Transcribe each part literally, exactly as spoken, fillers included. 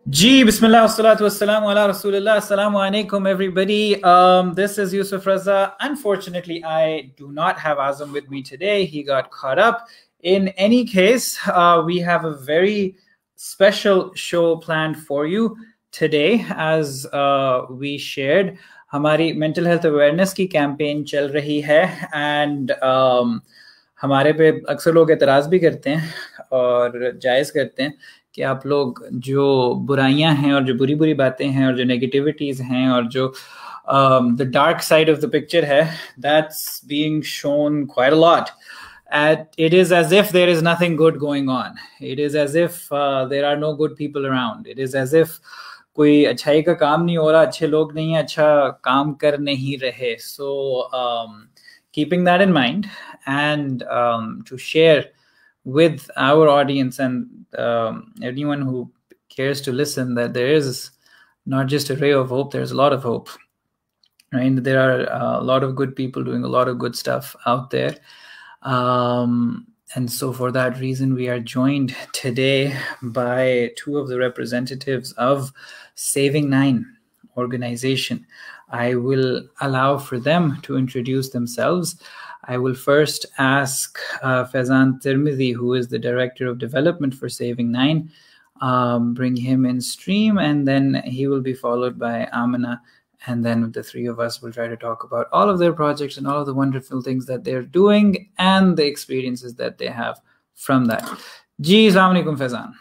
Ji, Bismillah, wassalatu wassalamu ala Rasulillah. Assalamu alaikum, everybody. Um, this is Yusuf Raza. Unfortunately, I do not have Azam with me today. He got caught up. In any case, uh, we have a very special show planned for you today. As uh, we shared, हमारी mental health awareness की campaign चल रही है, and um, हमारे पे अक्सर लोग एतराज़ भी करते हैं और जायज़ करते हैं कि आप लोग जो बुराइयां हैं और जो बुरी बुरी बातें हैं और जो नेगेटिविटीज़ हैं और जो the dark side of the picture है, that's being shown quite a lot. At, it is as if there is nothing good going on. It is as if uh, there are no good people around. It is as if कोई अच्छाई का काम नहीं हो रहा, अच्छे लोग नहीं हैं, अच्छा काम कर नहीं रहे. So um, keeping that in mind, and um, to share with our audience and um, anyone who cares to listen that there is not just a ray of hope, there's a lot of hope, right? There are a lot of good people doing a lot of good stuff out there. Um, and so for that reason, we are joined today by two of the representatives of Saving Nine organization. I will allow for them to introduce themselves. I will first ask uh, Faizan Tirmidhi, who is the Director of Development for Saving Nine, um, bring him in stream, and then he will be followed by Amina, and then the three of us will try to talk about all of their projects and all of the wonderful things that they're doing and the experiences that they have from that. Ji, Assalamu alaikum, Faizan.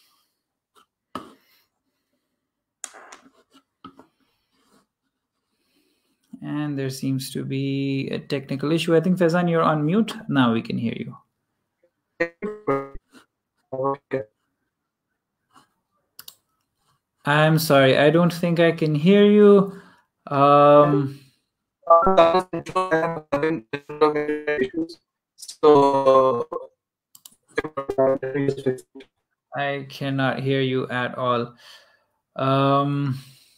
And there seems to be a technical issue. I think, Faizan, you're on mute. Now we can hear you. Okay. I'm sorry. I don't think I can hear you. Um, so I cannot hear you at all. Um,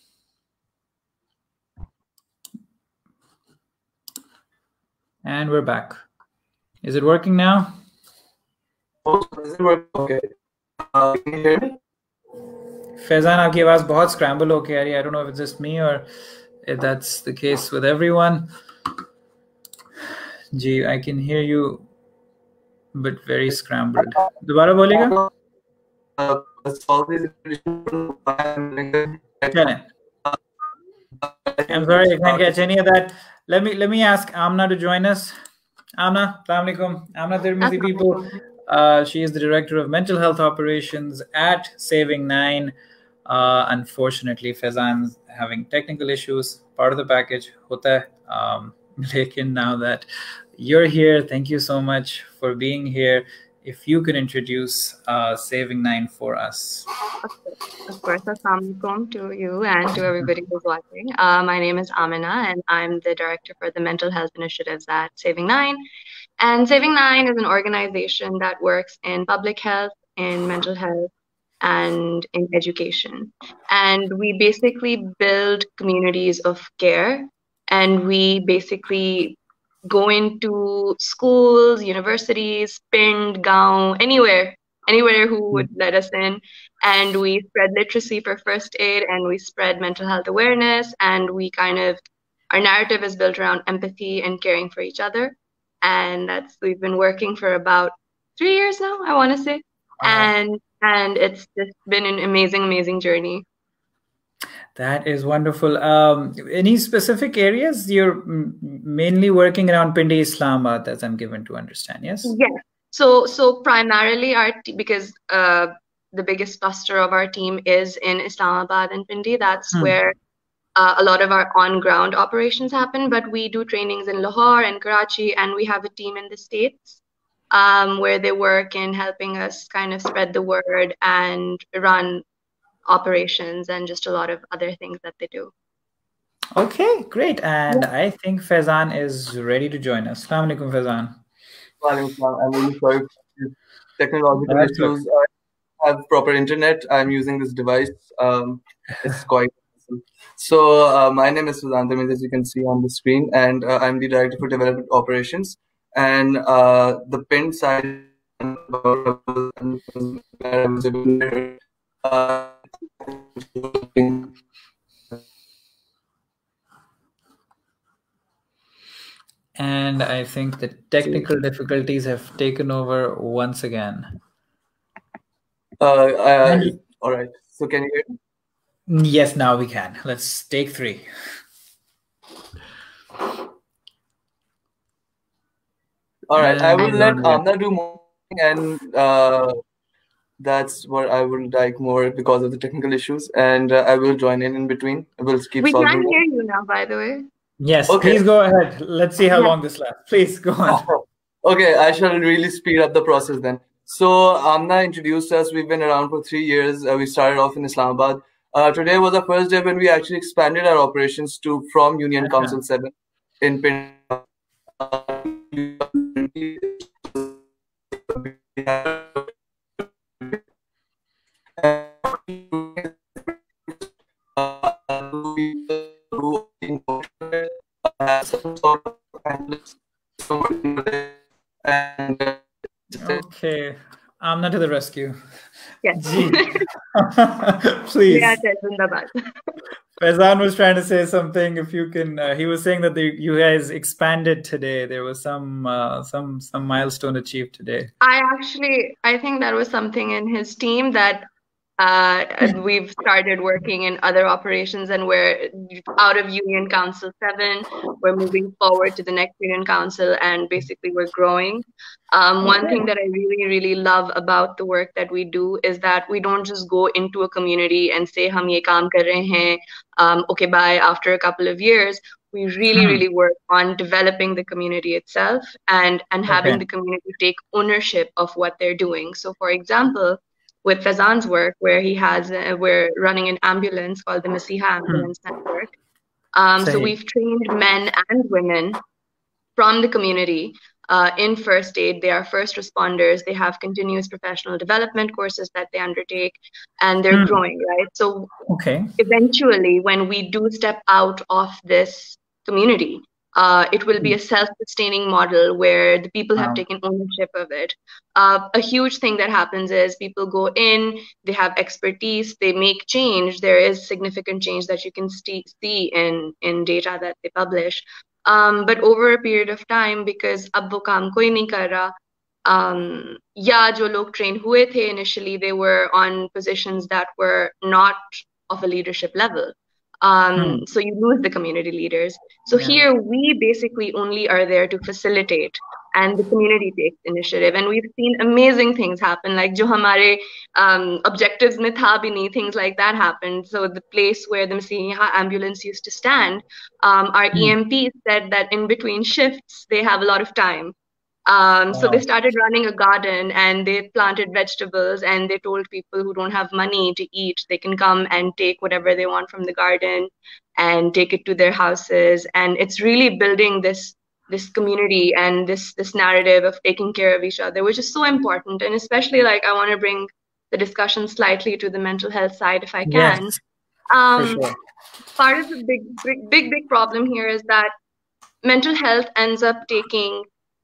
and we're back. Is it working now? Is it working? Okay. Uh, can you hear me? Faizan, आपकी आवाज बहुत scramble होके आ रही है. I don't know if it's just me or if that's the case with everyone. Ji, I can hear you, but very scrambled. दोबारा बोलेगा? Uh, solve these Chale. I'm sorry, I can't catch any of that. Let me let me ask Amna to join us. Amna, Assalamu alaikum. Amna Tirmidhi, people. Uh, she is the Director of Mental Health Operations at Saving Nine. Uh, unfortunately, Faizan's having technical issues. Part of the package. Hota hai. Um, lekin now that you're here, thank you so much for being here. If you could introduce uh, Saving Nine for us. Of course, assalamu alaikum to you and to everybody who's watching. Uh, my name is Amina, and I'm the director for the mental health initiatives at Saving Nine. And Saving Nine is an organization that works in public health, in mental health, and in education. And we basically build communities of care, and we basically go into schools, universities, pind, gaon, anywhere, anywhere who would let us in. And we spread literacy for first aid, and we spread mental health awareness, and we kind of, our narrative is built around empathy and caring for each other. And that's, we've been working for about three years now, I want to say. Wow. And and it's just been an amazing, amazing journey. That is wonderful. Um, any specific areas you're mainly working around Pindi, Islamabad, as I'm given to understand? Yes. Yes. So so primarily our t- because uh, the biggest cluster of our team is in Islamabad and Pindi. That's Hmm. where uh, a lot of our on-ground operations happen. But we do trainings in Lahore and Karachi, and we have a team in the States um, where they work in helping us kind of spread the word and run operations and just a lot of other things that they do. Okay, great. And I think Faizan is ready to join us. Assalamu alaikum, Faizan. I'm really sorry for these technological That's issues. I have proper internet. I'm using this device. Um, it's quite awesome. So uh, my name is Faizan Tirmidhi, as you can see on the screen, and uh, I'm the Director for Development Operations. And uh, the pinned side uh, And I think the technical difficulties have taken over once again. Uh, uh, all right. So can you hear me? Yes, now we can. Let's take three. All right. I will let Amna do more, and uh, that's what I would like more because of the technical issues, and uh, I will join in in between. We'll keep we solving. We can hear you now, by the way. Yes, okay. Please go ahead. Let's see how yeah. long this lasts. Please go on. Okay, I shall really speed up the process then. So Amna introduced us. We've been around for three years. Uh, we started off in Islamabad. Uh, today was the first day when we actually expanded our operations to from Union uh-huh. Council seven in Punjab. Okay, I'm not to the rescue. Yes. Please. Yeah, Faizan was trying to say something. If you can, uh, he was saying that the, you guys expanded today. There was some uh, some some milestone achieved today. I actually, I think that was something in his team that uh, we've started working in other operations, and we're out of Union Council seven. We're moving forward to the next Union Council, and basically we're growing. Um, one okay. thing that I really, really love about the work that we do is that we don't just go into a community and say, "Hum ye kaam kar rahe hain, um, okay, bye." After a couple of years, we really, hmm. really work on developing the community itself and and okay. having the community take ownership of what they're doing. So, for example, with Faizan's work, where he has, uh, we're running an ambulance called the Masiha Ambulance hmm. Network. Um, so we've trained men and women from the community uh, in first aid. They are first responders. They have continuous professional development courses that they undertake, and they're hmm. growing, right? So okay. eventually, when we do step out of this community, Uh, it will be a self-sustaining model where the people have wow. taken ownership of it. Uh, a huge thing that happens is people go in, they have expertise, they make change. There is significant change that you can st- see in, in data that they publish. Um, but over a period of time, because ab wo kaam koi nahi kar raha, um, ya jo log train hue the initially, they were on positions that were not of a leadership level. Um, hmm. So you lose the community leaders. So yeah. here we basically only are there to facilitate, and the community takes initiative. And we've seen amazing things happen, like jo hamare um, objectives mein tha bhi nahi, things like that happened. So the place where the Masiha ambulance used to stand, um, our hmm. E M P said that in between shifts they have a lot of time. Um, wow. So they started running a garden, and they planted vegetables, and they told people who don't have money to eat, they can come and take whatever they want from the garden and take it to their houses. And it's really building this this community and this this narrative of taking care of each other, which is so important. And especially, like, I want to bring the discussion slightly to the mental health side, if I can. Yes, um, for sure. Part of the big, big, big, big problem here is that mental health ends up taking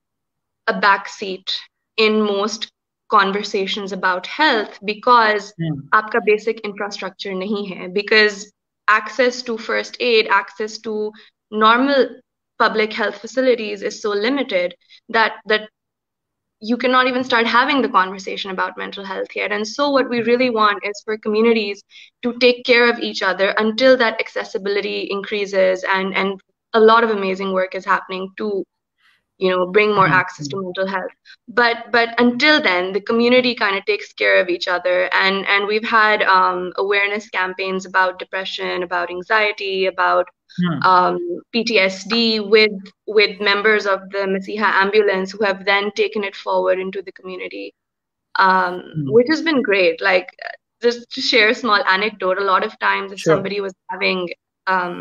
a backseat in most conversations about health because mm. aapka basic infrastructure nahi hai, because access to first aid, access to normal public health facilities is so limited that that you cannot even start having the conversation about mental health yet. And so what we really want is for communities to take care of each other until that accessibility increases, and and a lot of amazing work is happening to you know, bring more access to mental health. But but until then, the community kind of takes care of each other. And and we've had um, awareness campaigns about depression, about anxiety, about hmm. um, P T S D with with members of the Masiha ambulance who have then taken it forward into the community, um, hmm. which has been great. Like, just to share a small anecdote, a lot of times if sure. somebody was having um,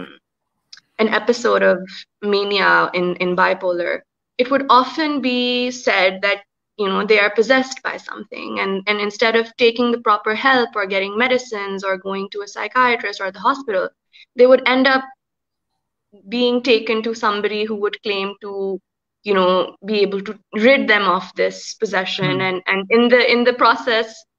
an episode of mania in, in bipolar, it would often be said that, you know, they are possessed by something. And, and instead of taking the proper help or getting medicines or going to a psychiatrist or the hospital, they would end up being taken to somebody who would claim to, you know, be able to rid them of this possession. Mm. And, and in the in the process,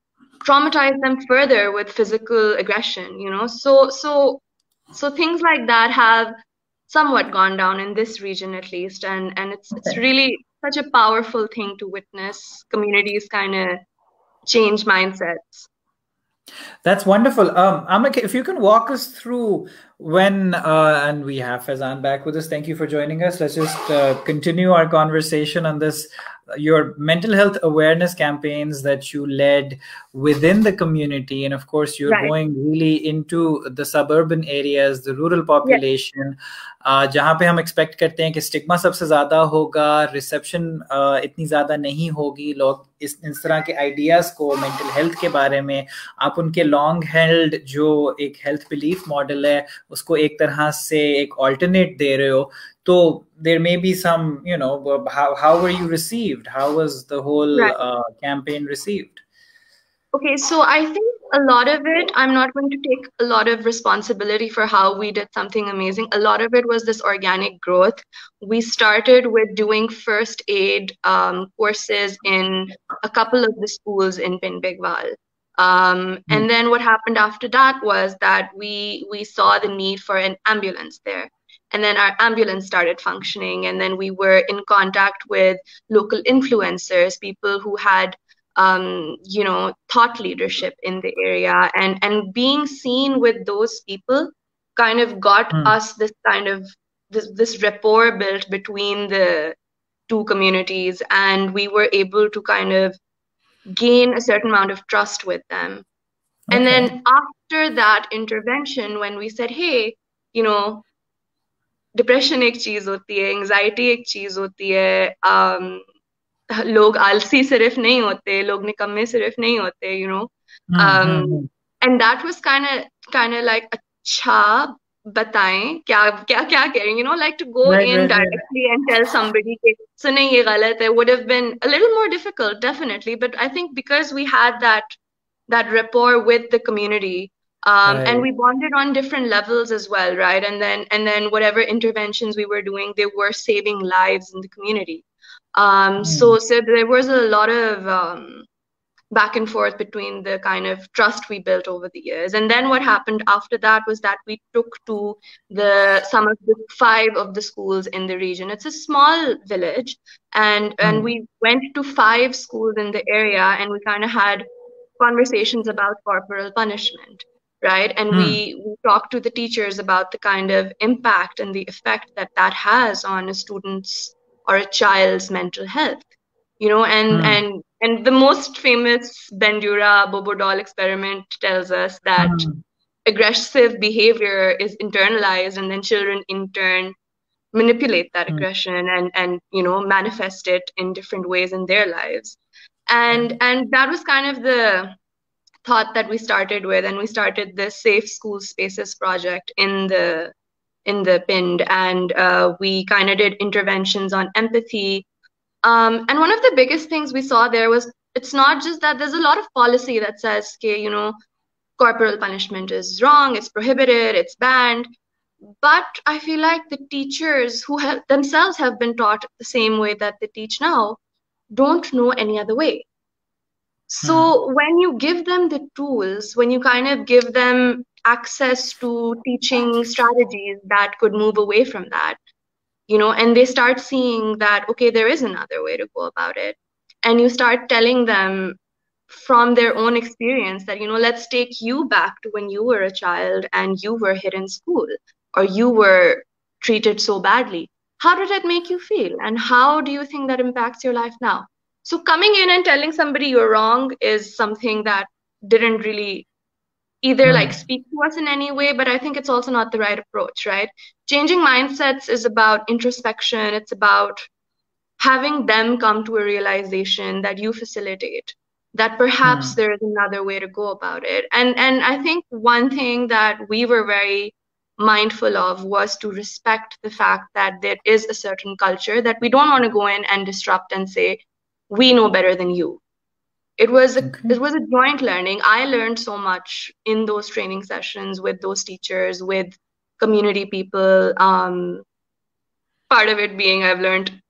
traumatize them further with physical aggression, you know. So so so things like that have somewhat gone down in this region at least, and and it's it's really such a powerful thing to witness communities kind of change mindsets. That's wonderful. Um, Amna, if you can walk us through when, uh, and we have Faizan back with us. Thank you for joining us. Let's just uh, continue our conversation on this, your mental health awareness campaigns that you led within the community. And of course, you're right. going really into the suburban areas, the rural population, uh, जहाँ पे हम expect करते हैं कि stigma सबसे ज़्यादा होगा, reception uh, इतनी ज़्यादा नहीं होगी, लोग इस इस तरह के ideas को mental health के बारे में आप उनके long held जो एक health belief model है उसको एक तरह से एक alternate दे रहे हो. So there may be some, you know, how how were you received? How was the whole right. uh, campaign received? Okay, so I think a lot of it, I'm not going to take a lot of responsibility for how we did something amazing. A lot of it was this organic growth. We started with doing first aid um, courses in a couple of the schools in Pind Bigwal. Um, and then what happened after that was that we we saw the need for an ambulance there. And then our ambulance started functioning. And then we were in contact with local influencers, people who had, um, you know, thought leadership in the area. And, and being seen with those people kind of got mm. us this kind of, this, this rapport built between the two communities. And we were able to kind of gain a certain amount of trust with them. Okay. And then after that intervention, when we said, hey, you know, depression एक चीज होती है, anxiety एक चीज होती है, um, लोग आलसी सिर्फ नहीं होते, लोग निकम्मे सिर्फ नहीं होते, you know, um, mm-hmm. and that was kind of kind of like अच्छा बताएं क्या क्या क्या करें, you know, like to go right, in right, directly right. and tell somebody कि सुने ये गलत है would have been a little more difficult, definitely, but I think because we had that that rapport with the community. Um, right. And we bonded on different levels as well, right? And then, and then whatever interventions we were doing, they were saving lives in the community. Um, mm. So, so there was a lot of um, back and forth between the kind of trust we built over the years. And then what happened after that was that we took to the some of the five of the schools in the region. It's a small village, and mm. and we went to five schools in the area, and we kind of had conversations about corporal punishment. Right. And hmm. we, we talk to the teachers about the kind of impact and the effect that that has on a student's or a child's mental health, you know, and, hmm. and, and the most famous Bandura Bobo doll experiment tells us that hmm. aggressive behavior is internalized, and then children in turn manipulate that hmm. aggression and, and, you know, manifest it in different ways in their lives. And, hmm. and that was kind of the thought that we started with, and we started the Safe School Spaces project in the in the Pind, and uh, we kind of did interventions on empathy. Um, and one of the biggest things we saw there was it's not just that there's a lot of policy that says, okay, you know, corporal punishment is wrong, it's prohibited, it's banned. But I feel like the teachers who have themselves have been taught the same way that they teach now don't know any other way. So hmm. when you give them the tools, when you kind of give them access to teaching strategies that could move away from that, you know, and they start seeing that, okay, there is another way to go about it. And you start telling them from their own experience that, you know, let's take you back to when you were a child and you were hit in school or you were treated so badly. How did that make you feel? And how do you think that impacts your life now? So coming in and telling somebody you're wrong is something that didn't really either mm. like speak to us in any way, but I think it's also not the right approach, right? Changing mindsets is about introspection. It's about having them come to a realization that you facilitate, that perhaps mm. there is another way to go about it. And, and I think one thing that we were very mindful of was to respect the fact that there is a certain culture that we don't want to go in and disrupt and say, we know better than you. It was a, okay. it was a joint learning. I learned so much in those training sessions with those teachers, with community people. Um, part of it being I've learned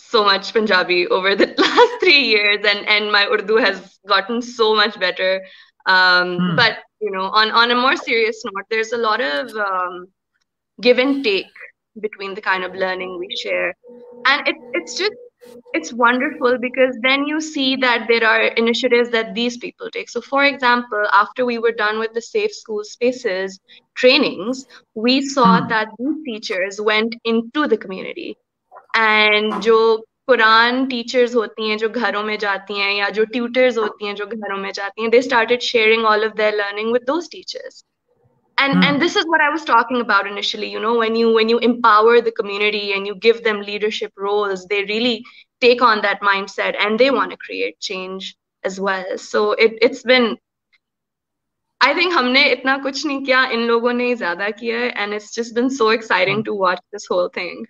so much Punjabi over the last three years, and and my Urdu has gotten so much better. Um, Hmm. But you know, on on a more serious note, there's a lot of um, give and take between the kind of learning we share, and it it's just it's wonderful because then you see that there are initiatives that these people take. So, for example, after we were done with the Safe School Spaces trainings, we saw Hmm. that these teachers went into the community, and जो पुरान teachers होती हैं जो घरों में जाती हैं या जो ट्यूटर्स होती हैं जो घरों में जाती हैं, they started sharing all of their learning with those teachers. And Hmm. and this is what I was talking about initially. You know, when you when you empower the community and you give them leadership roles, they really take on that mindset and they want to create change as well. So it it's been, I think हमने इतना कुछ नहीं किया, इन लोगों ने ज़्यादा किया है, and it's just been so exciting to watch this whole thing.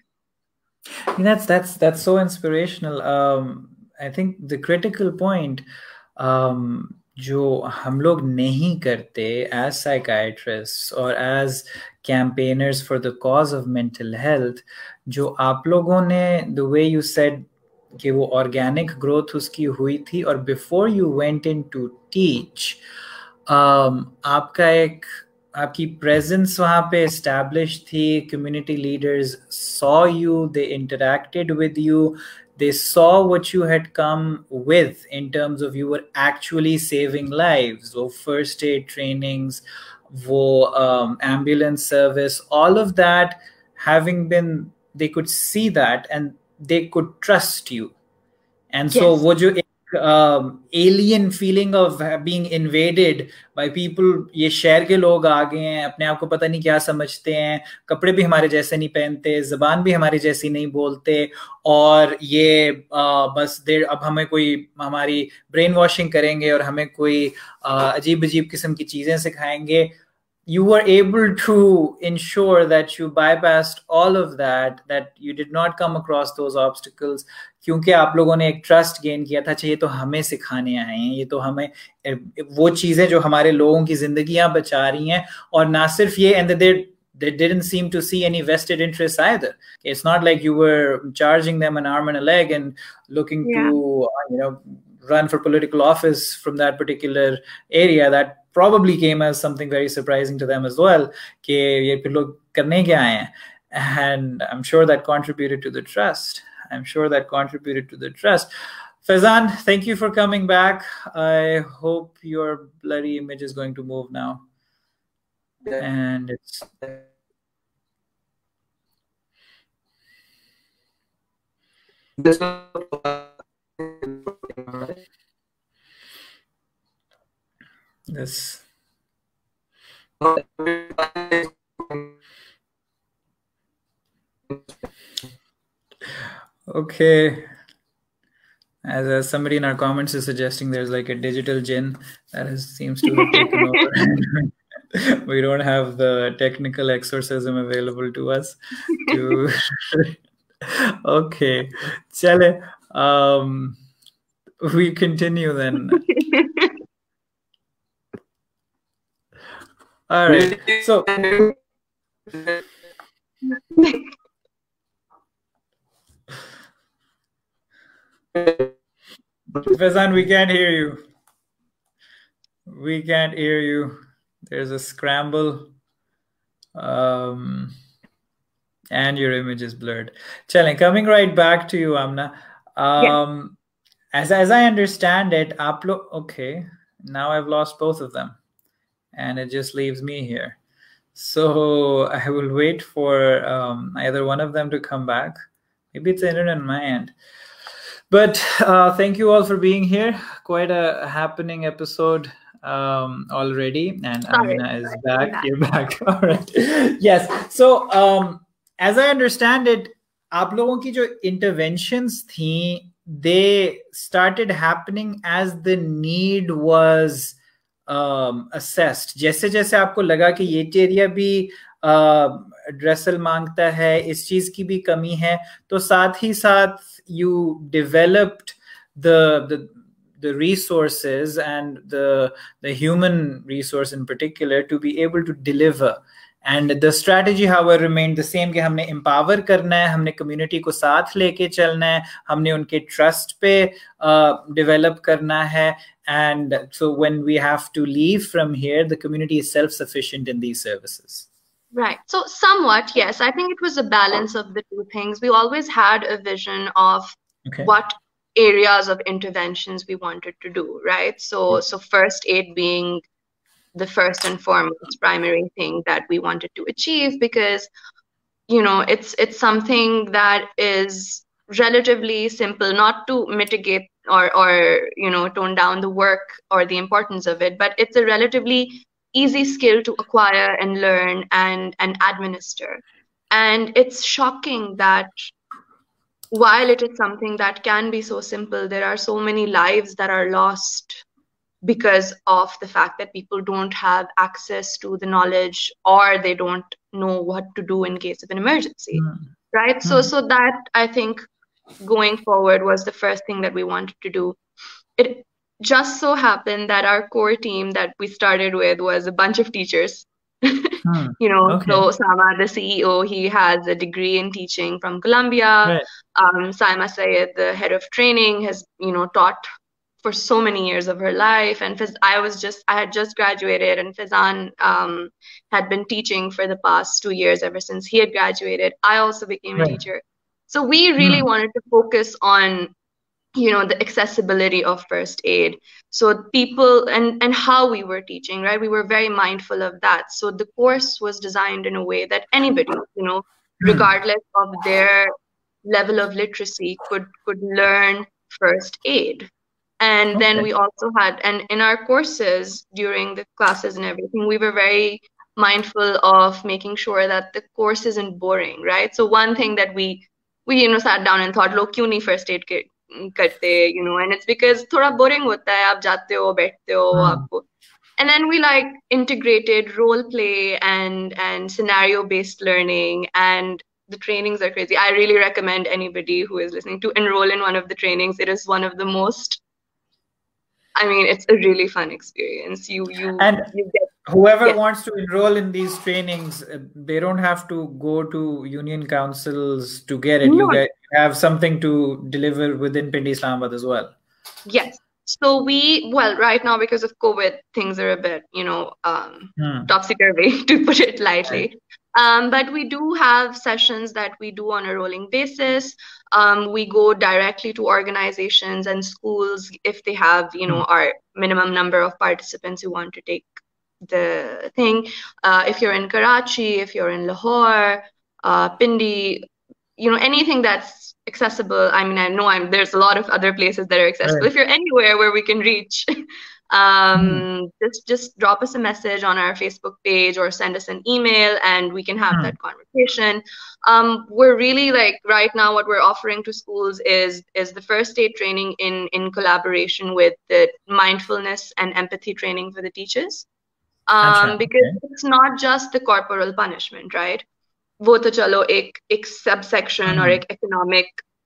I mean, that's that's that's so inspirational. Um, I think the critical point, um, जो हम लोग नहीं करते as psychiatrists or as campaigners for the cause of mental health, जो आप लोगों ने, the way you said कि वो organic growth उसकी हुई थी, और before you went in to teach, um, आपका एक आपकी presence वहाँ पे established थी, community leaders saw you, they interacted with you, they saw what you had come with in terms of you were actually saving lives, wo first aid trainings, wo um, ambulance service, all of that having been, they could see that and they could trust you. And so Yes. wo jo um, alien feeling of being invaded by people, ये शहर के लोग आ गए हैं, अपने आप को पता नहीं क्या समझते हैं, कपड़े भी हमारे जैसे नहीं पहनते, ज़बान भी हमारी जैसी नहीं बोलते, और ये uh, बस देर अब हमें कोई हमारी ब्रेन वॉशिंग करेंगे और हमें कोई uh, अजीब अजीब किस्म की चीज़ें सिखाएंगे. You were able to ensure that you bypassed all of that, that you did not come across those obstacles, क्योंकि आप लोगों ने एक ट्रस्ट गेन किया था, अच्छा ये तो हमें सिखाने आए हैं, ये तो हमें वो चीजें जो हमारे लोगों की जिंदगियां बचा रही हैं, और ना सिर्फ ये, and they they didn't seem to see any vested interests either. It's not like you were charging them an arm and a leg and looking Yeah. to you know run for political office from that particular area. That probably came as something very surprising to them as well, कि ये लोग करने क्या आए हैं, and I'm sure that contributed to the trust. I'm sure that contributed to the trust. Faizan, thank you for coming back. I hope your bloody image is going to move now. Yeah. And it's This this okay. As, as somebody in our comments is suggesting, there's like a digital jinn that has, seems to have taken over. We don't have the technical exorcism available to us. To okay, chale. Um, we continue then. All right. So. Faizan, we can't hear you. We can't hear you. There's a scramble. Um, and your image is blurred. Chale, coming right back to you, Amna. Um, yeah. As, as I understand it, Aplo, okay, now I've lost both of them. And it just leaves me here. So I will wait for um, either one of them to come back. Maybe it's the internet on my end. But uh, thank you all for being here. Quite a happening episode um, already. And Sorry. Amina is back. Yeah. You're back. All right. Yes. So um, as I understand it, आप लोगों की जो interventions थी, they started happening as the need was um, assessed. जैसे जैसे आपको लगा कि ये एरिया भी ड्रेसल uh, मांगता है, इस चीज की भी कमी है, तो साथ ही साथ you developed the the the resources and the the human resource in particular to be able to deliver And the strategy, however, remained the same, कि हमने empower करना है, हमने community को साथ लेके चलना है, हमने उनके trust पे uh, develop करना है. And so when we have to leave from here, the community is self-sufficient in these services. Right. So somewhat, yes. I think it was a balance of the two things. We always had a vision of okay. what areas of interventions we wanted to do, right? So, so first aid being the first and foremost primary thing that we wanted to achieve, because, you know, it's it's something that is relatively simple, not to mitigate or, or, you know, tone down the work or the importance of it, but it's a relatively easy skill to acquire and learn and, and administer. And it's shocking that while it is something that can be so simple, there are so many lives that are lost because of the fact that people don't have access to the knowledge, or they don't know what to do in case of an emergency, mm. right? Mm. So, so that, I think, going forward was the first thing that we wanted to do. It just so happened that our core team that we started with was a bunch of teachers. hmm. You know, okay. So Sama, the C E O, he has a degree in teaching from Columbia. Right. Um, Saima Sayed, the head of training, has, you know, taught for so many years of her life. And Fiz- I was just, I had just graduated, and Fizan um, had been teaching for the past two years, ever since he had graduated. I also became right. a teacher. So we really hmm. wanted to focus on, you know, the accessibility of first aid. So people, and, and how we were teaching, right? We were very mindful of that. So the course was designed in a way that anybody, you know, regardless of their level of literacy, could, could learn first aid. And okay. then we also had, and in our courses during the classes and everything, we were very mindful of making sure that the course isn't boring, right? So one thing that we, we, you know, sat down and thought, "Log kyun nahi first aid kit karte," you know, and it's because thoda boring hota hai, aap jate ho, bethte ho, aapko. And then we like integrated role play and, and scenario based learning, and the trainings are crazy. I really recommend anybody who is listening to enroll in one of the trainings. It is one of the most, I mean, it's a really fun experience. You, you, and you get, whoever yeah. wants to enroll in these trainings, they don't have to go to union councils to get it. No. You get have something to deliver within Pindi Islamabad as well. Yes. So we, well, right now because of COVID, things are a bit, you know, um, hmm. topsy-turvy, to put it lightly. Um, but we do have sessions that we do on a rolling basis. Um, we go directly to organizations and schools if they have, you know, our minimum number of participants who want to take the thing. Uh, if you're in Karachi, if you're in Lahore, uh, Pindi, you know, anything that's accessible. I mean, I know I'm, there's a lot of other places that are accessible. Right. If you're anywhere where we can reach, um, mm. just just drop us a message on our Facebook page or send us an email, and we can have mm. that conversation. Um, we're really like right now what we're offering to schools is is the first aid training in in collaboration with the mindfulness and empathy training for the teachers. Um, because okay. it's not just the corporal punishment, right? वो तो चलो एक एक subsection or एक economic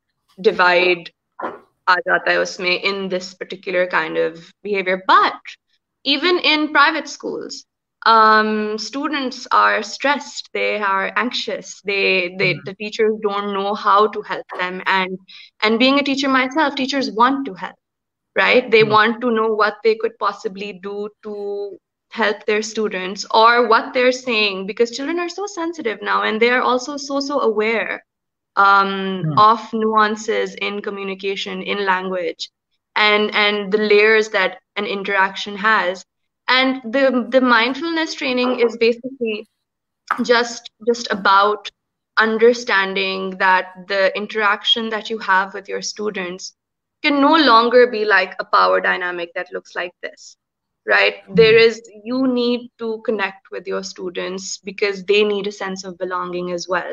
divide आ जाता है उसमें in this particular kind of behavior. But even in private schools, um, students are stressed, they are anxious, they they the teachers don't know how to help them, and and being a teacher myself, teachers want to help, right? They want to know what they could possibly do to help their students, or what they're saying, because children are so sensitive now, and they are also so so aware um, yeah. of nuances in communication, in language, and and the layers that an interaction has. And the the mindfulness training is basically just just about understanding that the interaction that you have with your students can no longer be like a power dynamic that looks like this. Right? There is, you need to connect with your students because they need a sense of belonging as well.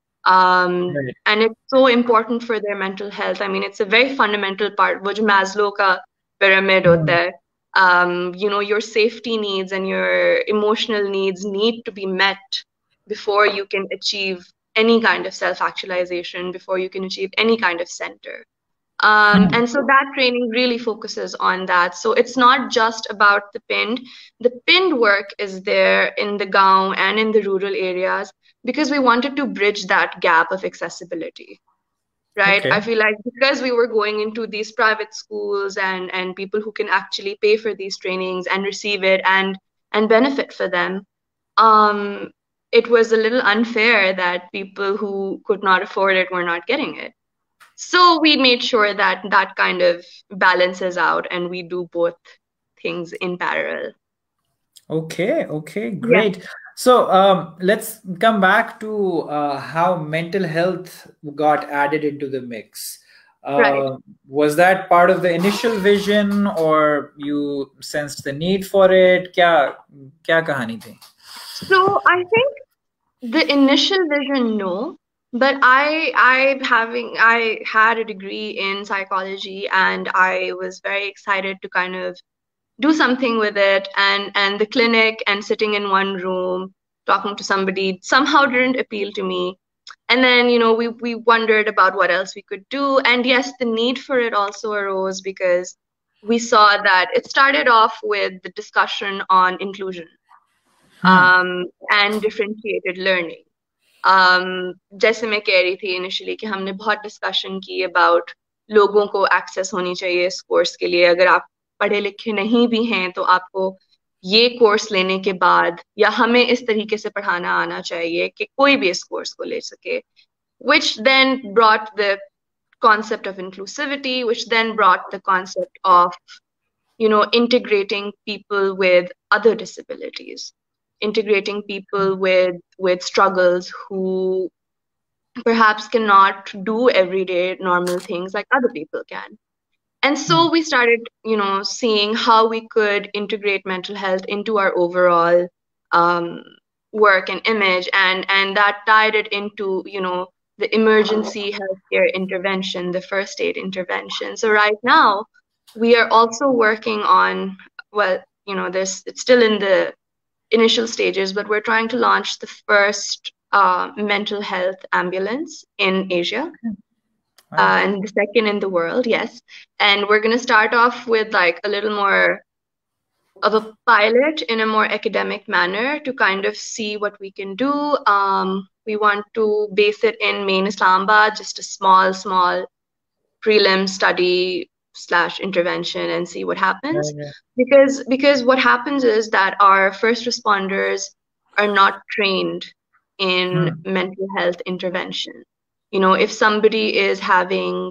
Um, right. And it's so important for their mental health. I mean, it's a very fundamental part, which Maslow ka pyramid mm. hota hai. Um, you know, your safety needs and your emotional needs need to be met before you can achieve any kind of self-actualization, before you can achieve any kind of center. Um, and so that training really focuses on that. So it's not just about the pinned. The pinned work is there in the Gaon and in the rural areas because we wanted to bridge that gap of accessibility, right? Okay. I feel like because we were going into these private schools and, and people who can actually pay for these trainings and receive it and, and benefit for them, um, it was a little unfair that people who could not afford it were not getting it. So we made sure that that kind of balances out and we do both things in parallel. Okay, okay, great. Yeah. So um, let's come back to uh, how mental health got added into the mix. Uh, right. Was that part of the initial vision or you sensed the need for it? Kya, kya kahani thi? So I think the initial vision, no. But I, I having, I had a degree in psychology, and I was very excited to kind of do something with it. And and the clinic and sitting in one room talking to somebody somehow didn't appeal to me. And then you know we we wondered about what else we could do. And yes, the need for it also arose because we saw that it started off with the discussion on inclusion hmm. um, and differentiated learning. Um, जैसे मैं कह रही थी initially कि हमने बहुत discussion की about लोगों को एक्सेस होनी चाहिए इस कोर्स के लिए. अगर आप पढ़े लिखे नहीं भी हैं तो आपको ये कोर्स लेने के बाद या हमें इस तरीके से पढ़ाना आना चाहिए कि कोई भी इस कोर्स को ले सके. Which then brought the concept of inclusivity, which then brought the concept of, you know, integrating people with other disabilities. Integrating people with with struggles who perhaps cannot do everyday normal things like other people can. And so we started, you know, seeing how we could integrate mental health into our overall um, work and image, and and that tied it into, you know, the emergency healthcare intervention, the first aid intervention. So right now, we are also working on, well, you know, there's it's still in the initial stages, but we're trying to launch the first uh, mental health ambulance in Asia. Wow. Uh, and the second in the world, yes. And we're going to start off with like a little more of a pilot in a more academic manner to kind of see what we can do. Um, we want to base it in main Islamabad, just a small, small prelim study slash intervention and see what happens. Yeah, yeah. Because because what happens is that our first responders are not trained in hmm. mental health intervention. You know, if somebody is having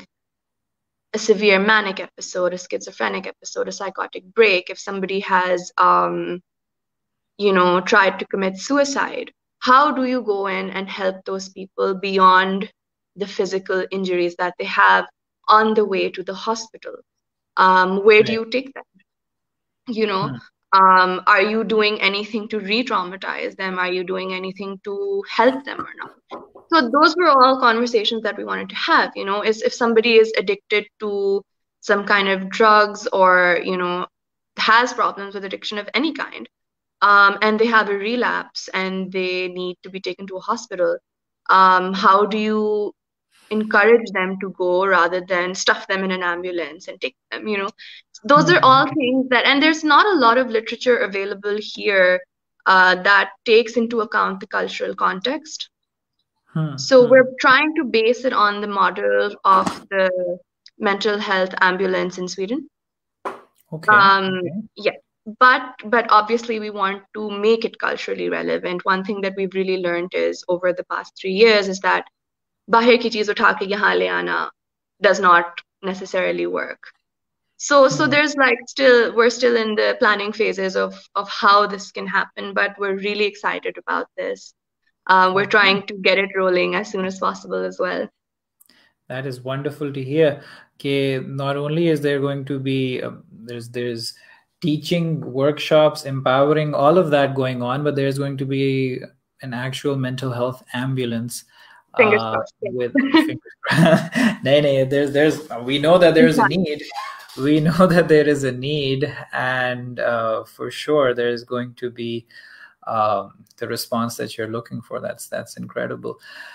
a severe manic episode, a schizophrenic episode, a psychotic break, if somebody has, um, you know, tried to commit suicide, how do you go in and help those people beyond the physical injuries that they have on the way to the hospital? Um, where do you take them? You know, hmm. um, are you doing anything to re-traumatize them? Are you doing anything to help them or not? So those were all conversations that we wanted to have. You know, is if somebody is addicted to some kind of drugs or, you know, has problems with addiction of any kind, um, and they have a relapse and they need to be taken to a hospital, um, how do you encourage them to go rather than stuff them in an ambulance and take them? You know, those are all things that, and there's not a lot of literature available here uh, that takes into account the cultural context. Hmm. So hmm. we're trying to base it on the model of the mental health ambulance in Sweden. Okay. Um, okay. Yeah, but but obviously we want to make it culturally relevant. One thing that we've really learned is over the past three years is that bahir ki cheez utha ke yahan le aana does not necessarily work. So hmm. so there's like still we're still in the planning phases of of how this can happen, but we're really excited about this. Uh, we're trying to get it rolling as soon as possible as well. That is wonderful to hear. Okay, not only is there going to be uh, there's there's teaching workshops, empowering, all of that going on, but there's going to be an actual mental health ambulance. Fingers uh, crossed. With fingers crossed. nay, nay, there's there's we know that there's a need. We know that there is a need, and uh, for sure there's going to be um, the response that you're looking for. That's that's incredible.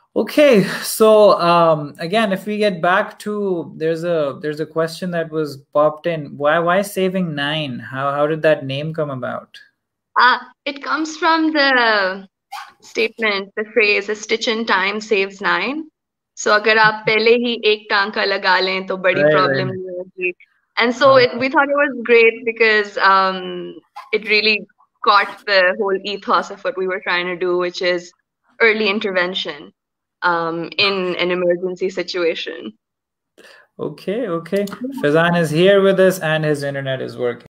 Okay, so um, again, if we get back to there's a there's a question that was popped in. Why why saving nine? How how did that name come about? Uh, it comes from the statement, the phrase, a stitch in time saves nine. So अगर आप पहले ही एक टांका लगा लें तो बड़ी Right, problem right. नहीं होगी. And so Uh, it, we thought it was great because um, it really caught the whole ethos of what we were trying to do, which is early intervention um, in an emergency situation. okay, okay. Fazan is here with us and his internet is working.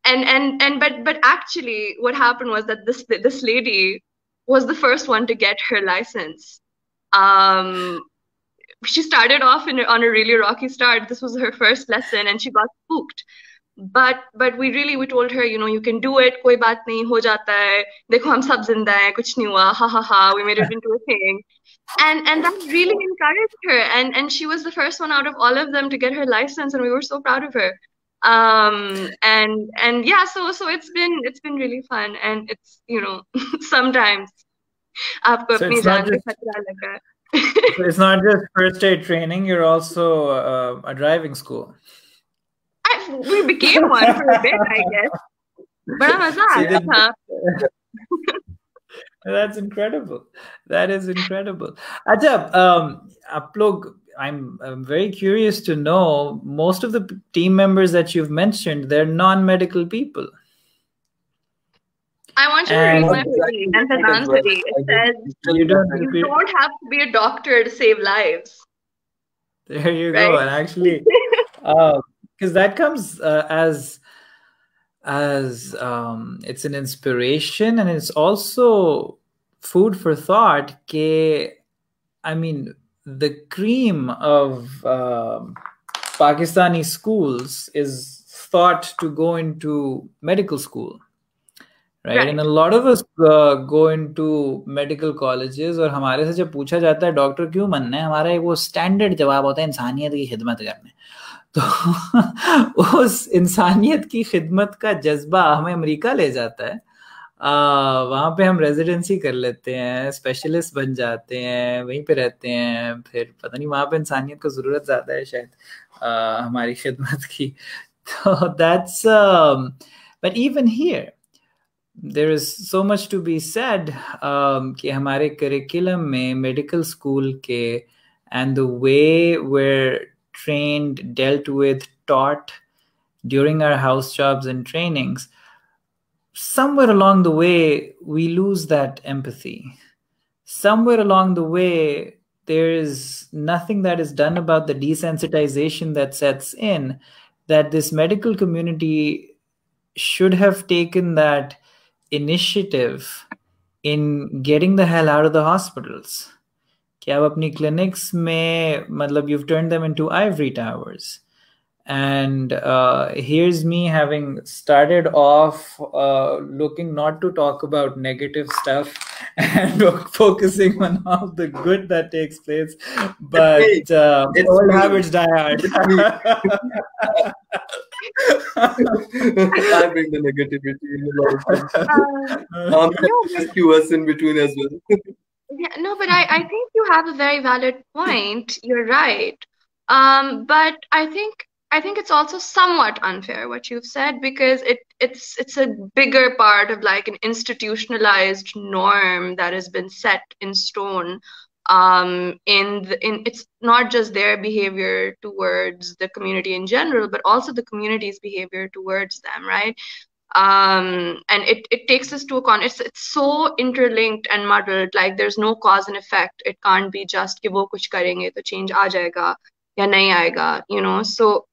and and and but but actually what happened was that this this lady was the first one to get her license. Um, she started off in, on a really rocky start. This was her first lesson and she got spooked. But but we really we told her, you know, you can do it. Koi baat nahi, ho jata hai. Dekho hum sab zinda hai. Kuch nahi hua. Ha ha ha. We made it into a thing. And and that really encouraged her. And and she was the first one out of all of them to get her license, and we were so proud of her. Um and and yeah, so so it's been it's been really fun, and it's, you know, sometimes aapko So apni it's not jaan pe just khatra laga. so it's not just first aid training. You're also uh, a driving school. I, we became one for a bit, I guess. Bada maza aaya tha. That's incredible. That is incredible. Ajab, um, aap log, I'm, I'm very curious to know, most of the p- team members that you've mentioned, they're non-medical people. I want you to And read my hoodie and Fazan's hoodie. It says, you don't, you don't have to be a doctor to save lives. there you Right? go. And actually, because that comes uh, as as um, it's an inspiration, and it's also food for thought. Ke, I mean, the cream of um, Pakistani schools is thought to go into medical school, right? Right. And a lot of us uh, go into medical colleges, और हमारे से जब पूछा जाता है doctor क्यों बनना है, हमारा एक वो स्टैंडर्ड जवाब होता है इंसानियत की खिदमत करने. तो उस इंसानियत की खिदमत का जज्बा हमें अमेरिका ले जाता है. आ, वहाँ पे हम रेजिडेंसी कर लेते हैं, स्पेशलिस्ट बन जाते हैं, वहीं पे रहते हैं. फिर पता नहीं वहाँ पे इंसानियत को ज़रूरत ज़्यादा है शायद आ, हमारी खिदमत की. तो that's um, but even here there is so much to be said um, कि हमारे curriculum में medical school के and the way we're trained, dealt with, taught during our house jobs and trainings, somewhere along the way, we lose that empathy. Somewhere along the way, there is nothing that is done about the desensitization that sets in, that this medical community should have taken that initiative in getting the hell out of the hospitals. कि आप अपनी clinics में मतलब you've turned them into ivory towers. And uh, here's me having started off uh, looking not to talk about negative stuff and focusing on all the good that takes place, but uh, old me. habits die hard. I bring the negativity in a lot of things. Um, um, rescue us in between as well. Yeah, no, but I, I think you have a very valid point. You're right. Um, but I think I think it's also somewhat unfair what you've said, because it it's it's a bigger part of like an institutionalized norm that has been set in stone. Um, in the, in it's not just their behavior towards the community in general, but also the community's behavior towards them, right? Um, and it, it takes us to a con. It's it's so interlinked and muddled. Like there's no cause and effect. It can't be just कि वो कुछ करेंगे तो change आ जाएगा या नहीं आएगा, you know. So,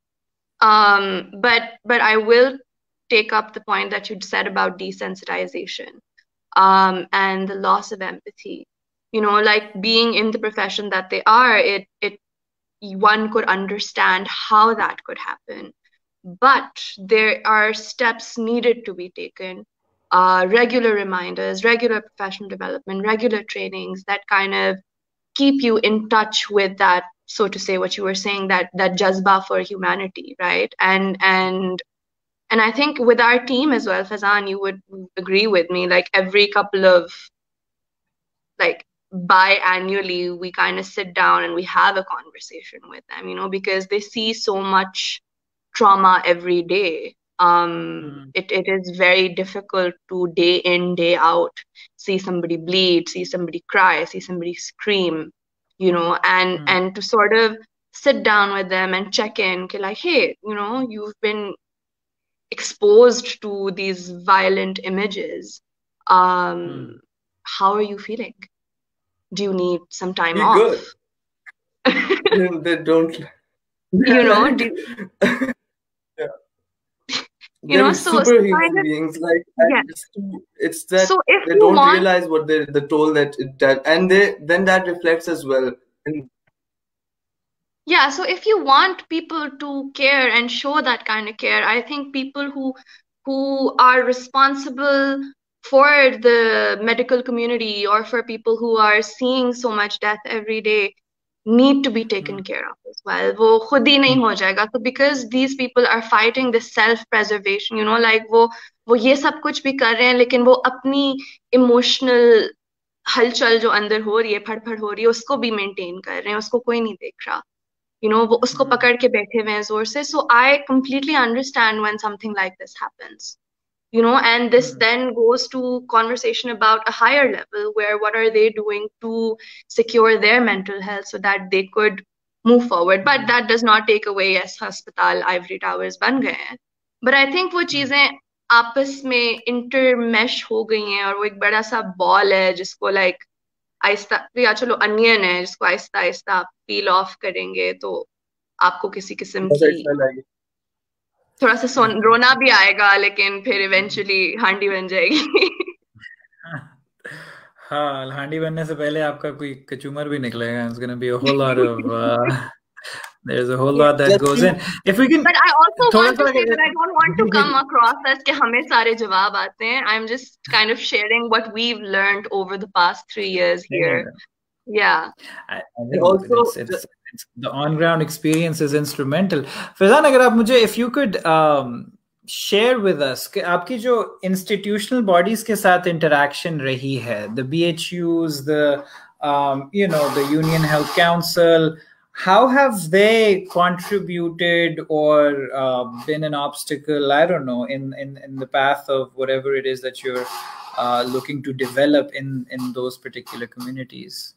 um, but but I will take up the point that you said about desensitization, um, and the loss of empathy. You know, like being in the profession that they are, it it one could understand how that could happen. But there are steps needed to be taken, uh, regular reminders, regular professional development, regular trainings that kind of keep you in touch with that, so to say, what you were saying, that that jazba for humanity, right? And and and I think with our team as well, Fazan, you would agree with me, like every couple of, like biannually, we kind of sit down and we have a conversation with them, you know, because they see so much trauma every day. Um, mm. it, it is very difficult to day in, day out, see somebody bleed, see somebody cry, see somebody scream, you know, and, mm. and to sort of sit down with them and check in, like, hey, you know, you've been exposed to these violent images. Um, mm. How are you feeling? Do you need some time Be off? Good. They don't. You know, do, yeah. You They're know, so, so superhuman kind of, beings. Like yeah. it's, it's that So if they you don't want, realize what they the toll that it does, and they then that reflects as well. In, yeah, so if you want people to care and show that kind of care, I think people who who are responsible for the medical community or for people who are seeing so much death every day need to be taken care of as well. वो खुद ही नहीं हो जाएगा. So because these people are fighting this self-preservation, you know, like वो वो ये सब कुछ भी कर रहे हैं, लेकिन वो अपनी emotional हलचल जो अंदर हो रही है, फड़फड़ हो रही है, उसको भी maintain कर रहे हैं, उसको कोई नहीं देख रहा. You know, वो उसको पकड़ के बैठे हुए हैं जोर से. So I completely understand when something like this happens. You know, and this mm. then goes to conversation about a higher level where what are they doing to secure their mental health so that they could move forward. But that does not take away, yes, hospital ivory towers ban gaye hain. But I think वो चीजें आपस में intermesh हो गई हैं और वो एक बड़ा सा ball है जिसको like आहिस्ता, या चलो अनियन है जिसको आहिस्ता आहिस्ता पील ऑफ करेंगे तो आपको किसी किस्म की थोड़ा सा रोना भी आएगा, लेकिन फिर इवेंचुअली हांडी बन जाएगी. हाँ, हांडी बनने से पहले आपका कोई कचूमर भी निकलेगा. It's gonna be a whole lot of uh, there's a whole lot that goes in. If we can, but I also want to say that I don't want to come across as कि हमें सारे जवाब आते हैं. I'm just kind of sharing what we've learned over the past three years here. Yeah. I, I think also it's, it's, it's the on-ground experience is instrumental. Faizan, agar aap mujhe, if you could um, share with us कि आपकी जो institutional bodies के साथ interaction रही है, the B H Us, the um, you know, the Union Health Council, how have they contributed or uh, been an obstacle, I don't know, in, in, in the path of whatever it is that you're uh, looking to develop in, in those particular communities?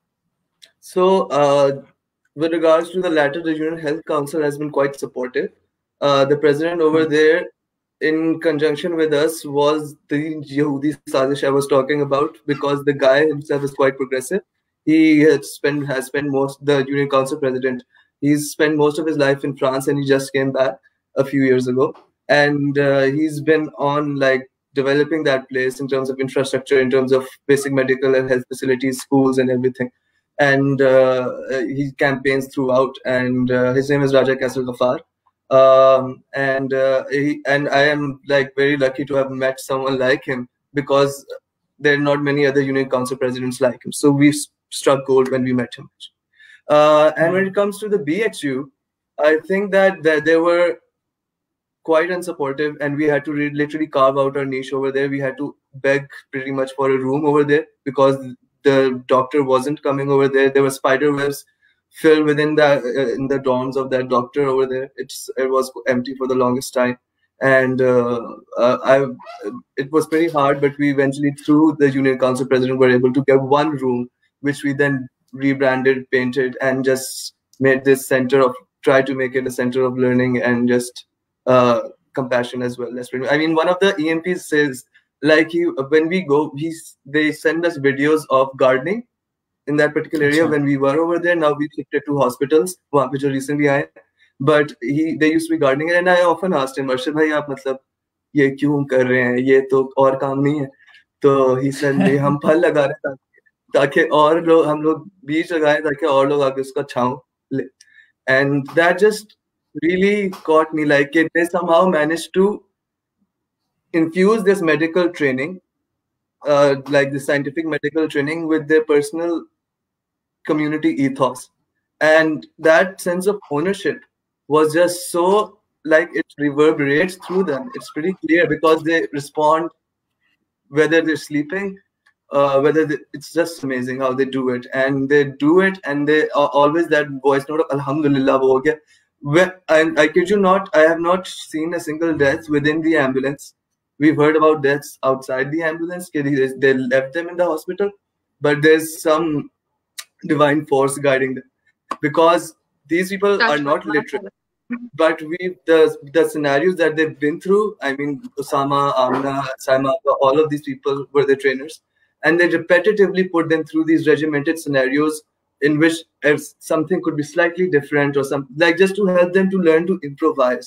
So, uh, with regards to the latter, the Union Health Council has been quite supportive. Uh, the president over mm-hmm. there, in conjunction with us, was the Yehudi Sazish I was talking about, because the guy himself is quite progressive. He has spent has spent most the Union Council president. He's spent most of his life in France, and he just came back a few years ago. And uh, he's been on like developing that place in terms of infrastructure, in terms of basic medical and health facilities, schools, and everything. And uh, he campaigns throughout. And uh, his name is Raja Kaisar Ghaffar. Um, and uh, he, and I am like very lucky to have met someone like him, because there are not many other Union Council presidents like him. So we struck gold when we met him. Uh, and when it comes to the B H U, I think that, that they were quite unsupportive, and we had to re- literally carve out our niche over there. We had to beg pretty much for a room over there, because the doctor wasn't coming over there. There were spider webs filled within the uh, in the dorms of that doctor over there. It's it was empty for the longest time, and uh, uh, I it was pretty hard. But we eventually, through the Union Council president, were able to get one room, which we then rebranded, painted, and just made this center of try to make it a center of learning and just uh, compassion as well. I mean, one of the E M Ps says, like, he, when we go, he's, they send us videos of gardening in that particular area. When we were over there, now we shifted to hospitals, which are recently I. But he, they used to be gardening, and I often asked him, Arshad bhai, aap matlab ye kyun kar rahe hain? Ye to aur kaam nahi hai. So he said, "नहीं, हम फल लगा रहे हैं ताकि और लोग हम लोग बीज लगाएं ताकि और लोग आगे उसका छांव ले." And that just really caught me, like they somehow managed to infuse this medical training, uh, like the scientific medical training, with their personal community ethos. And that sense of ownership was just so, like, it reverberates through them. It's pretty clear, because they respond, whether they're sleeping, uh, whether they, it's just amazing how they do it. And they do it, and they are always that voice note of Alhamdulillah, wo ho gaya. I, I kid you not, I have not seen a single death within the ambulance. We've heard about deaths outside the ambulance. They left them in the hospital, but there's some divine force guiding them, because these people That's are not literate. But we the the scenarios that they've been through, I mean, Osama, Amna, Saima, all of these people were the trainers, and they repetitively put them through these regimented scenarios in which if something could be slightly different or some, like, just to help them to learn to improvise.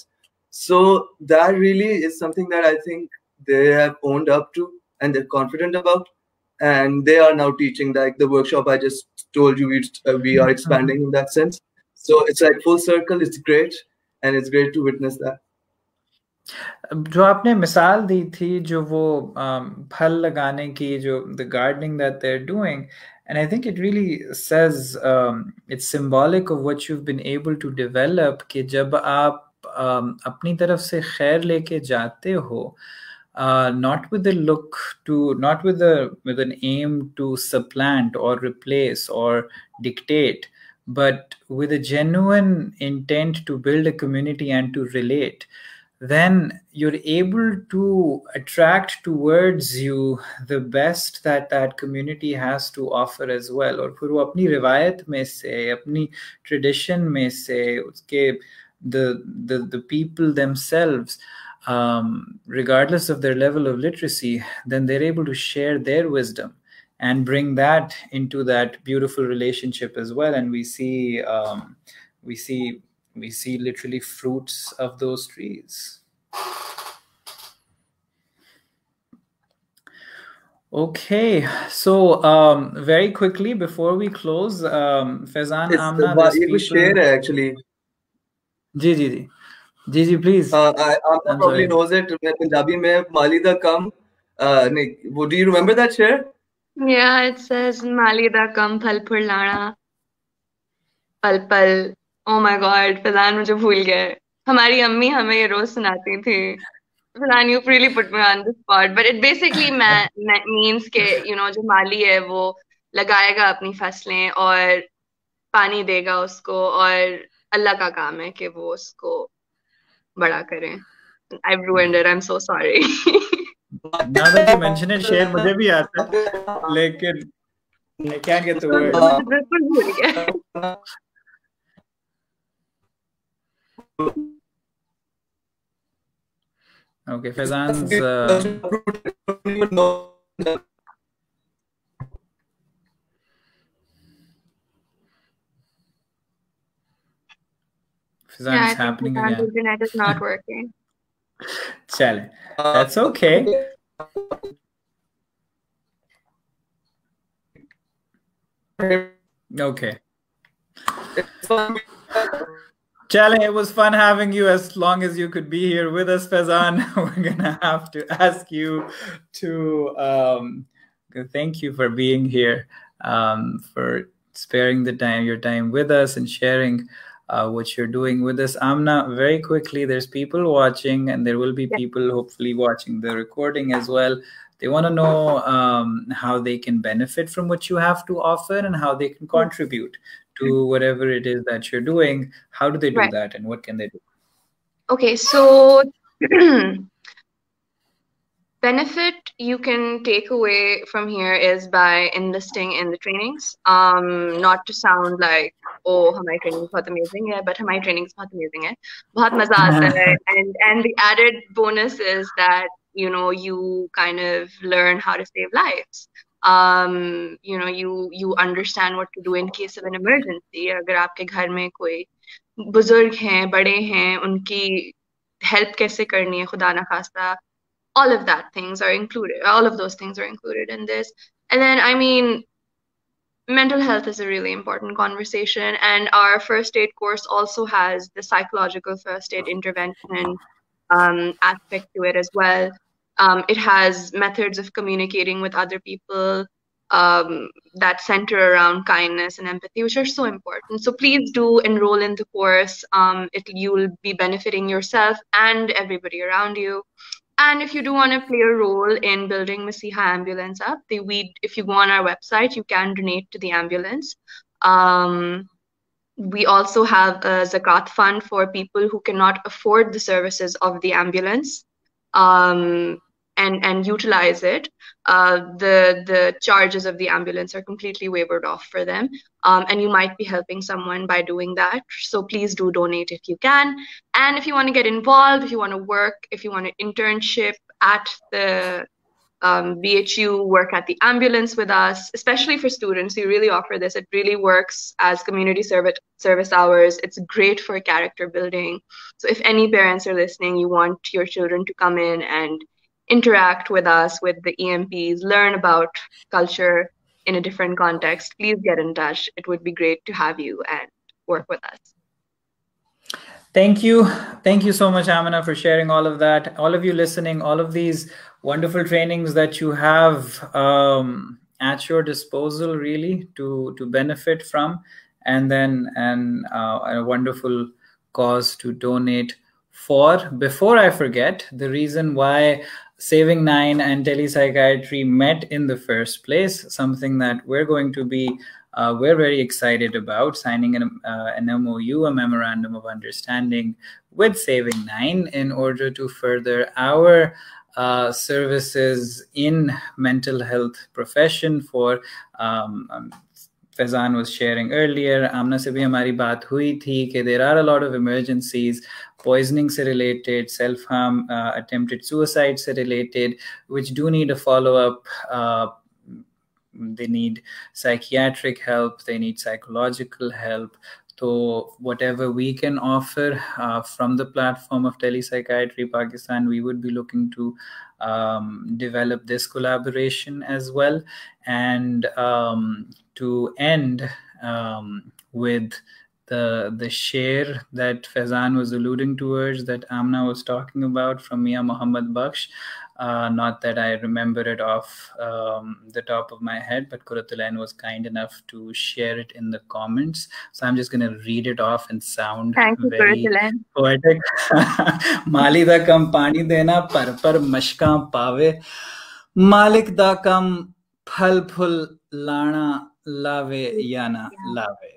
So that really is something that I think they have owned up to and they're confident about. And they are now teaching, like the workshop I just told you, we, uh, we are expanding in that sense. So it's like full circle. It's great. And it's great to witness that. जो आपने मिसाल दी थी जो वो फल लगाने की जो the gardening that they're doing, and I think it really says um, it's symbolic of what you've been able to develop कि जब आप um, अपनी तरफ से खैर लेके जाते हो, uh, not with the look to, not with the with an aim to supplant or replace or dictate, but with a genuine intent to build a community and to relate, then you're able to attract towards you the best that that community has to offer as well. और फिर वो अपनी रिवायत में से, अपनी tradition में से, उसके the the the people themselves, um, regardless of their level of literacy, then they're able to share their wisdom and bring that into that beautiful relationship as well. And we see um, we see we see literally fruits of those trees. Okay, so um, very quickly before we close, um, Faizan, Amna, there's people... share actually. Ji ji ji ji ji please. Uh, I, Amna probably knows it. Punjabi mein Mali da kam. Uh, do you remember that share? Yeah, it says Mali da kam phal phulana pal pal. Oh my God, Faizan मुझे भूल गए. हमारी अम्मी हमें ये रोज सुनाती थी. Faizan, you really put me on the spot, but it basically means कि you know जो माली है वो लगाएगा अपनी फसलें और पानी देगा उसको और अल्लाह का काम है कि वो उसको बड़ा करे. I've ruined it. I'm so sorry. Now that you mention it, शेर मुझे भी आता है, लेकिन I can't get the word. बिल्कुल भूल गया. Okay, Faizan's uh, Faizan's yeah, happening again. again. The internet is not working. Chale, that's okay. Okay. Chale, it was fun having you as long as you could be here with us, Faizan. We're gonna have to ask you to um, thank you for being here, um, for sparing the time, your time with us and sharing uh, what you're doing with us. Amna, very quickly, there's people watching and there will be people hopefully watching the recording as well. They want to know um, how they can benefit from what you have to offer and how they can contribute to whatever it is that you're doing. How do they do right. that and what can they do? Okay, so benefit you can take away from here is by enlisting in the trainings. Um, not to sound like, oh, hamari training is bahut amazing hai, but hamari training is bahut amazing hai. Bahut maza aata hai. And, and the added bonus is that, you know, you kind of learn how to save lives. Um, you know, you you understand what to do in case of an emergency. अगर आपके घर में कोई बुजुर्ग हैं, बड़े हैं, उनकी help कैसे करनी है, खुदा ना खास्ता, all of that things are included. All of those things are included in this. And then, I mean, mental health is a really important conversation, and our first aid course also has the psychological first aid intervention um, aspect to it as well. Um, it has methods of communicating with other people um, that center around kindness and empathy, which are so important. So please do enroll in the course. Um, it, you'll be benefiting yourself and everybody around you. And if you do want to play a role in building Masiha Ambulance up, the, we, if you go on our website, you can donate to the ambulance. Um, we also have a Zakat fund for people who cannot afford the services of the ambulance. Um, And, and utilize it. Uh, the the charges of the ambulance are completely waived off for them, um, and you might be helping someone by doing that. So please do donate if you can. And if you want to get involved, if you want to work, if you want an internship at the um, B H U work at the ambulance with us, especially for students. We really offer this. It really works as community service service hours. It's great for character building. So if any parents are listening, you want your children to come in and interact with us, with the E M Ps, learn about culture in a different context, please get in touch. It would be great to have you and work with us. Thank you. Thank you so much, Amina, for sharing all of that. All of you listening, all of these wonderful trainings that you have um, at your disposal, really, to, to benefit from, and then and uh, a wonderful cause to donate for. Before I forget, the reason why Saving Nine and Telepsychiatry met in the first place, something that we're going to be Uh, we're very excited about signing an, uh, an M O U, a Memorandum of Understanding with Saving Nine in order to further our uh, services in mental health profession for um, um, Faizan was sharing earlier, Amna se bhi hamari baat hui thi कि there are a lot of emergencies, poisoning se related, self-harm, uh, attempted suicide se related, which do need a follow-up. Uh, They need psychiatric help, they need psychological help. So whatever we can offer uh, from the platform of Telepsychiatry Pakistan, we would be looking to um, develop this collaboration as well. And um, to end um, with the the share that Faizan was alluding towards, that Amna was talking about from Mia Muhammad Baksh. Uh, not that I remember it off um, the top of my head, but Kuratulain was kind enough to share it in the comments. So I'm just going to read it off and sound Thank you, very Kuratulain. poetic. Mali da kam pani dena, par par mashkan pave. Malik da kam phal phul lana lave yana lave.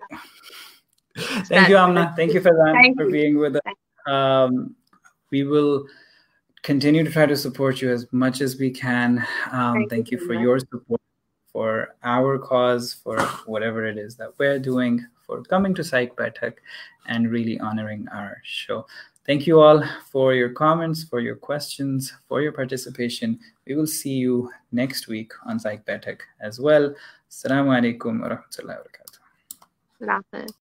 Thank you, Amna. Thank you, Faizan, Thank for you. being with us. Um, we will continue to try to support you as much as we can. Um, Thank thank you you so for much. your support, for our cause, for whatever it is that we're doing, for coming to Psych Baithak and really honoring our show. Thank you all for your comments, for your questions, for your participation. We will see you next week on Psych Baithak as well. Assalamu alaikum wa rahmatullahi wa barakatuh. Love it.